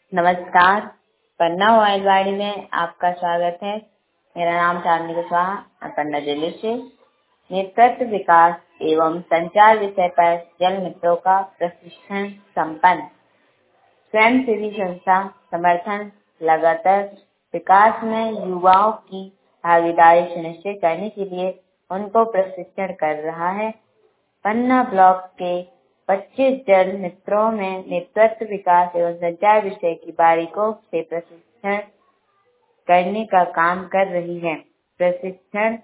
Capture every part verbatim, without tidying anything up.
नमस्कार। पन्ना मोबाइलवाड़ी में आपका स्वागत है। मेरा नाम चांदनी कुशवाहा, मैं पन्ना जिले से नेतृत्व विकास एवं संचार विषय पर जल मित्रों का प्रशिक्षण संपन्न। स्वयंसेवी संस्था समर्थन लगातार विकास में युवाओं की भागीदारी सुनिश्चित करने के लिए उनको प्रशिक्षण कर रहा है। पन्ना ब्लॉक के पच्चीस जल मित्रों में नेतृत्व विकास एवं संचार विषय की बारीकों से प्रशिक्षण करने का काम कर रही है। प्रशिक्षण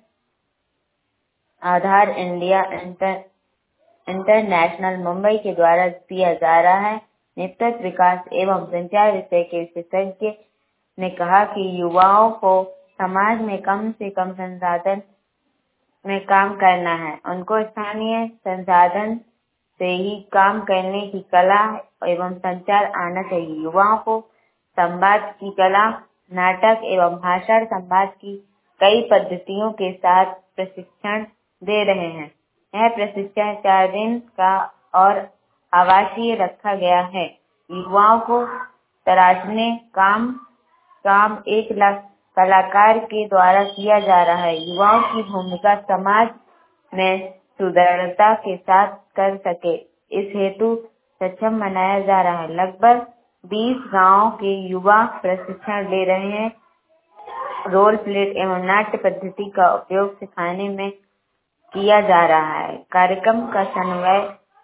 Aadhaar India inter, international Mumbai के द्वारा दिया जा रहा है। नेतृत्व विकास एवं संचार विषय के विशेषज्ञ ने कहा कि युवाओं को समाज में कम से कम संसाधन में काम करना है। उनको स्थानीय संसाधन से ही काम करने की कला एवं संचार आना चाहिए। युवाओं को संवाद की कला, नाटक एवं भाषण संवाद की कई पद्धतियों के साथ प्रशिक्षण दे रहे हैं। यह प्रशिक्षण चार दिन का और आवासीय रखा गया है। युवाओं को तराशने काम काम एक लाख कलाकार के द्वारा किया जा रहा है। युवाओं की भूमिका समाज में सुदृढ़ता के साथ कर सके, इस हेतु सक्षम बनाया जा रहा है। लगभग बीस गांवों के युवा प्रशिक्षण ले रहे हैं। रोल प्ले एवं नाट्य पद्धति का उपयोग सिखाने में किया जा रहा है। कार्यक्रम का समन्वय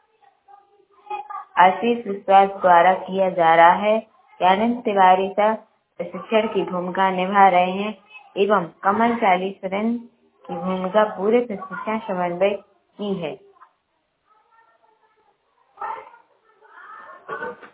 आशीष विश्वास द्वारा किया जा रहा है। ज्ञानेंद्र तिवारी सर प्रशिक्षण की भूमिका निभा रहे हैं एवं कमल चालीसरन की भूमिका पूरे प्रशिक्षण समन्वय की है।